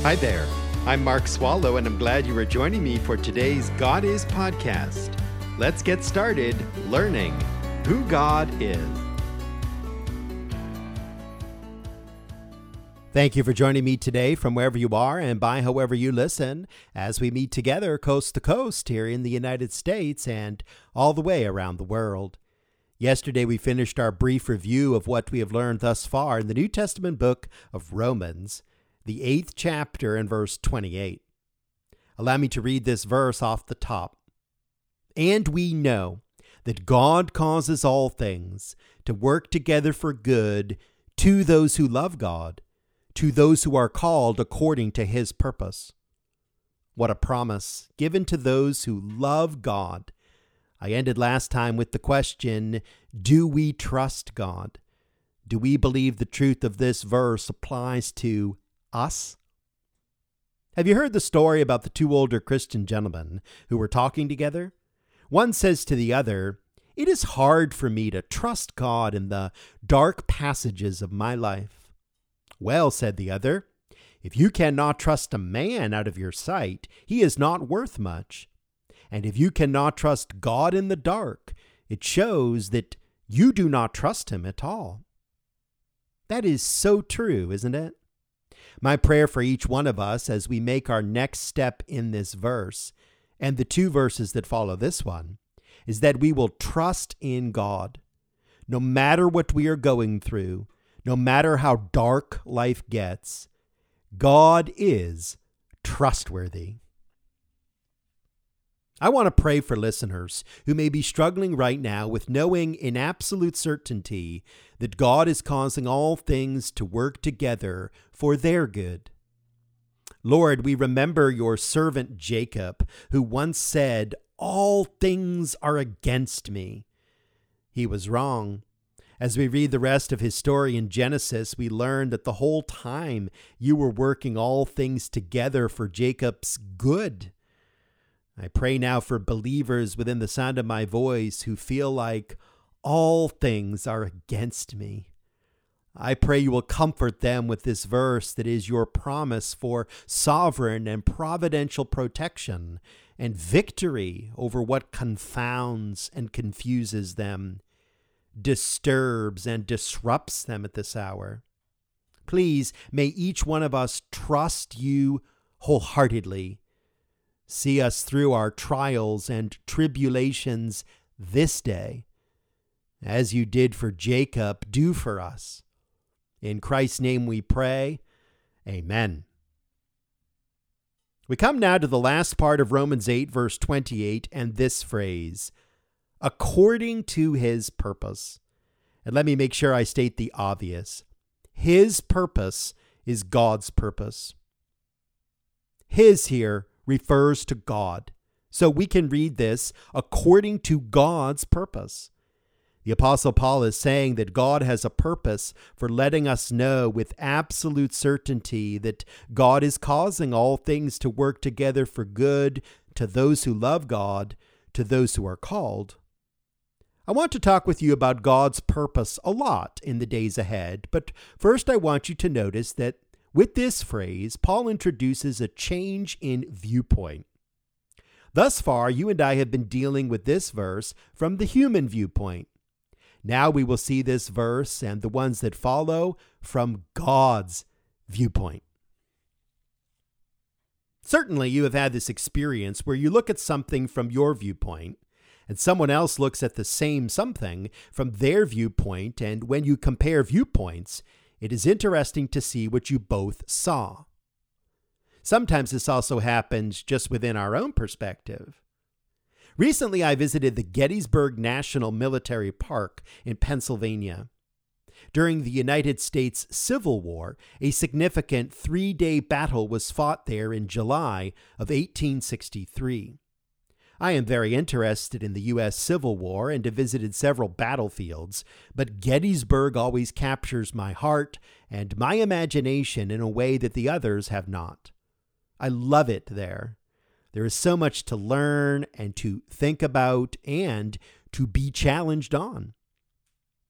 Hi there. I'm Mark Swallow, and I'm glad you are joining me for today's God Is podcast. Let's get started learning who God is. Thank you for joining me today from wherever you are and by however you listen as we meet together coast to coast here in the United States and all the way around the world. Yesterday we finished our brief review of what we have learned thus far in the New Testament book of Romans, the 8th chapter and verse 28. Allow me to read this verse off the top. And we know that God causes all things to work together for good to those who love God, to those who are called according to his purpose. What a promise given to those who love God. I ended last time with the question, do we trust God? Do we believe the truth of this verse applies to us? Have you heard the story about the two older Christian gentlemen who were talking together? One says to the other, "It is hard for me to trust God in the dark passages of my life." "Well," said the other, "if you cannot trust a man out of your sight, he is not worth much. And if you cannot trust God in the dark, it shows that you do not trust him at all." That is so true, isn't it? My prayer for each one of us as we make our next step in this verse, and the two verses that follow this one, is that we will trust in God. No matter what we are going through, no matter how dark life gets, God is trustworthy. I want to pray for listeners who may be struggling right now with knowing in absolute certainty that God is causing all things to work together for their good. Lord, we remember your servant Jacob, who once said, "All things are against me." He was wrong. As we read the rest of his story in Genesis, we learn that the whole time you were working all things together for Jacob's good. I pray now for believers within the sound of my voice who feel like all things are against me. I pray you will comfort them with this verse that is your promise for sovereign and providential protection and victory over what confounds and confuses them, disturbs and disrupts them at this hour. Please, may each one of us trust you wholeheartedly. See us through our trials and tribulations this day. As you did for Jacob, do for us. In Christ's name we pray. Amen. We come now to the last part of Romans 8, verse 28, and this phrase, according to his purpose. And let me make sure I state the obvious. His purpose is God's purpose. His here refers to God. So we can read this according to God's purpose. The Apostle Paul is saying that God has a purpose for letting us know with absolute certainty that God is causing all things to work together for good to those who love God, to those who are called. I want to talk with you about God's purpose a lot in the days ahead, but first I want you to notice that with this phrase, Paul introduces a change in viewpoint. Thus far, you and I have been dealing with this verse from the human viewpoint. Now we will see this verse and the ones that follow from God's viewpoint. Certainly, you have had this experience where you look at something from your viewpoint, and someone else looks at the same something from their viewpoint, and when you compare viewpoints, it is interesting to see what you both saw. Sometimes this also happens just within our own perspective. Recently, I visited the Gettysburg National Military Park in Pennsylvania. During the United States Civil War, a significant 3-day battle was fought there in July of 1863. I am very interested in the U.S. Civil War and have visited several battlefields, but Gettysburg always captures my heart and my imagination in a way that the others have not. I love it there. There is so much to learn and to think about and to be challenged on.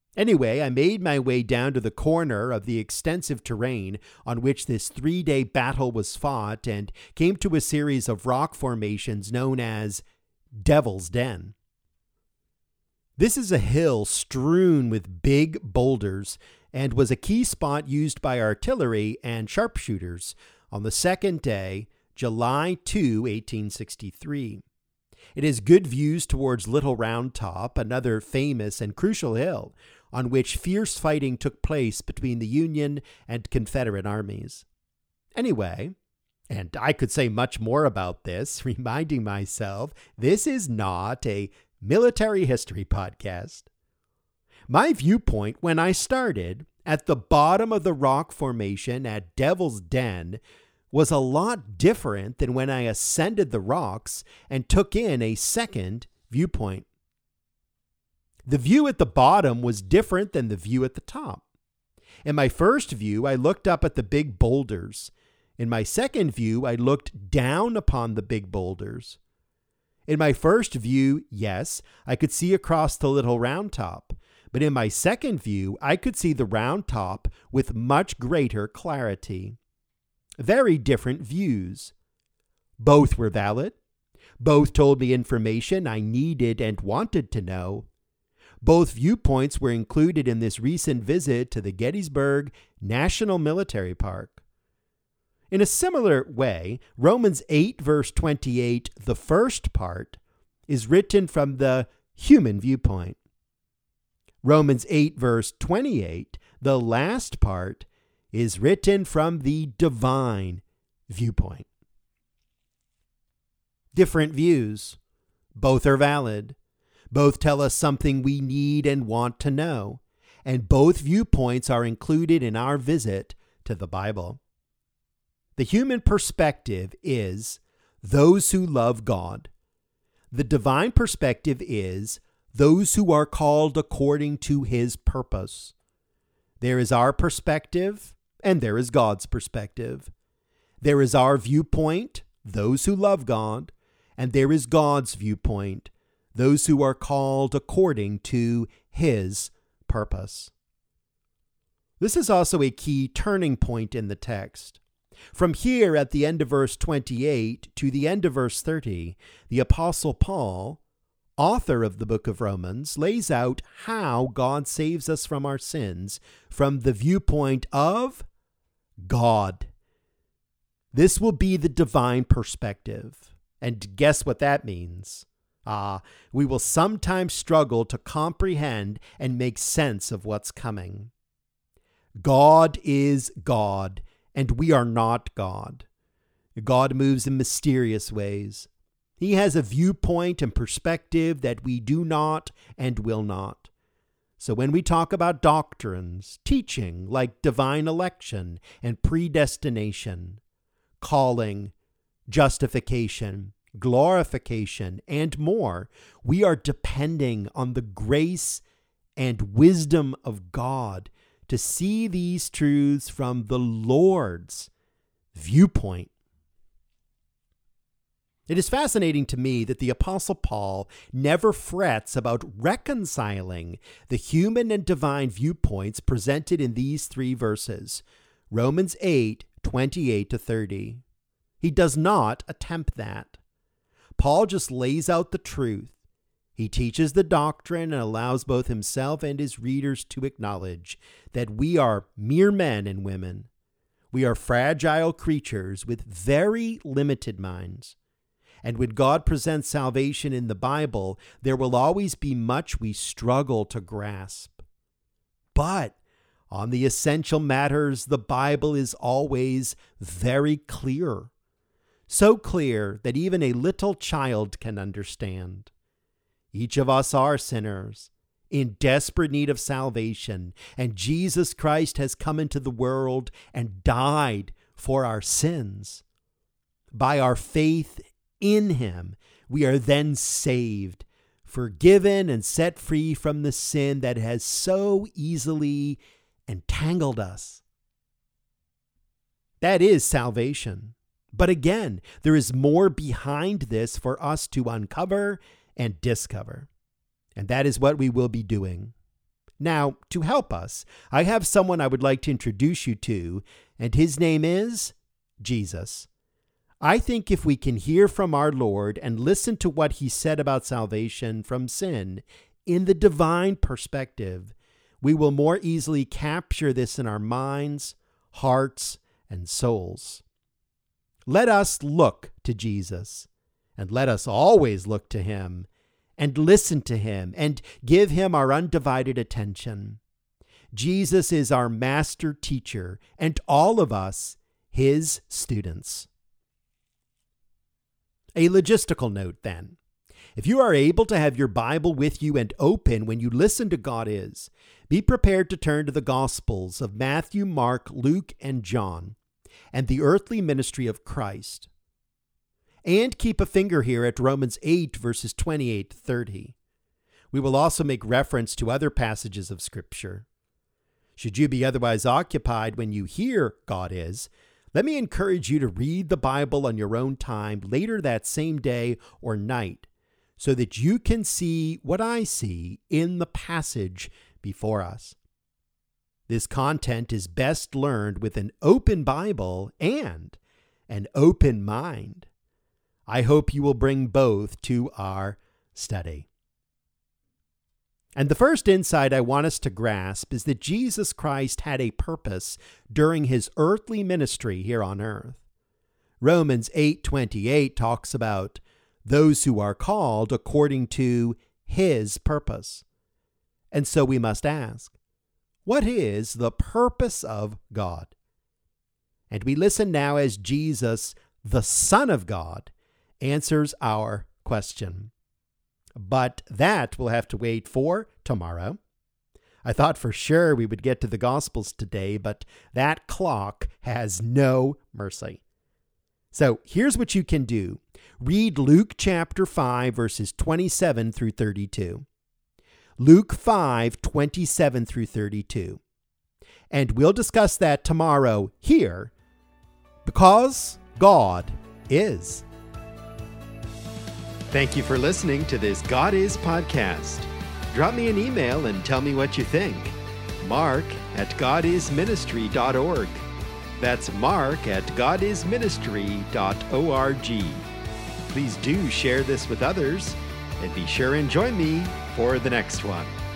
Anyway, I made my way down to the corner of the extensive terrain on which this 3-day battle was fought and came to a series of rock formations known as Devil's Den. This is a hill strewn with big boulders and was a key spot used by artillery and sharpshooters on the second day, July 2, 1863. It has good views towards Little Round Top, another famous and crucial hill on which fierce fighting took place between the Union and Confederate armies. Anyway, and I could say much more about this, reminding myself this is not a military history podcast. My viewpoint when I started at the bottom of the rock formation at Devil's Den was a lot different than when I ascended the rocks and took in a second viewpoint. The view at the bottom was different than the view at the top. In my first view, I looked up at the big boulders. In my second view, I looked down upon the big boulders. In my first view, yes, I could see across the Little Round Top, but in my second view, I could see the Round Top with much greater clarity. Very different views. Both were valid. Both told me information I needed and wanted to know. Both viewpoints were included in this recent visit to the Gettysburg National Military Park. In a similar way, Romans 8, verse 28, the first part, is written from the human viewpoint. Romans 8, verse 28, the last part, is written from the divine viewpoint. Different views. Both are valid. Both tell us something we need and want to know. And both viewpoints are included in our visit to the Bible. The human perspective is those who love God. The divine perspective is those who are called according to his purpose. There is our perspective, and there is God's perspective. There is our viewpoint, those who love God, and there is God's viewpoint, those who are called according to his purpose. This is also a key turning point in the text. From here at the end of verse 28 to the end of verse 30, the Apostle Paul, author of the book of Romans, lays out how God saves us from our sins from the viewpoint of God. This will be the divine perspective. And guess what that means? We will sometimes struggle to comprehend and make sense of what's coming. God is God, and we are not God. God moves in mysterious ways. He has a viewpoint and perspective that we do not and will not. So when we talk about doctrines, teaching like divine election and predestination, calling, justification, glorification, and more, we are depending on the grace and wisdom of God to see these truths from the Lord's viewpoint. It is fascinating to me that the Apostle Paul never frets about reconciling the human and divine viewpoints presented in these three verses, Romans 8, 28 to 30. He does not attempt that. Paul just lays out the truth. He teaches the doctrine and allows both himself and his readers to acknowledge that we are mere men and women. We are fragile creatures with very limited minds. And when God presents salvation in the Bible, there will always be much we struggle to grasp. But on the essential matters, the Bible is always very clear. So clear that even a little child can understand. Each of us are sinners, in desperate need of salvation, and Jesus Christ has come into the world and died for our sins. By our faith in him, we are then saved, forgiven and set free from the sin that has so easily entangled us. That is salvation. But again, there is more behind this for us to uncover and discover. And that is what we will be doing. Now, to help us, I have someone I would like to introduce you to, and his name is Jesus. I think if we can hear from our Lord and listen to what he said about salvation from sin in the divine perspective, we will more easily capture this in our minds, hearts, and souls. Let us look to Jesus, and let us always look to him, and listen to him, and give him our undivided attention. Jesus is our master teacher, and all of us his students. A logistical note, then. If you are able to have your Bible with you and open when you listen to God Is, be prepared to turn to the Gospels of Matthew, Mark, Luke, and John, and the earthly ministry of Christ. And keep a finger here at Romans 8, verses 28 to 30. We will also make reference to other passages of Scripture. Should you be otherwise occupied when you hear God Is, let me encourage you to read the Bible on your own time later that same day or night, so that you can see what I see in the passage before us. This content is best learned with an open Bible and an open mind. I hope you will bring both to our study. And the first insight I want us to grasp is that Jesus Christ had a purpose during his earthly ministry here on earth. Romans 8:28 talks about those who are called according to his purpose. And so we must ask, what is the purpose of God? And we listen now as Jesus, the Son of God, answers our question. But that will have to wait for tomorrow. I thought for sure we would get to the Gospels today, but that clock has no mercy. So here's what you can do. Read Luke chapter 5, verses 27 through 32. Luke 5, 27 through 32. And we'll discuss that tomorrow here, because God is. Thank you for listening to this God Is podcast. Drop me an email and tell me what you think. Mark@godisministry.org. That's Mark@godisministry.org. Please do share this with others, and be sure and join me for the next one.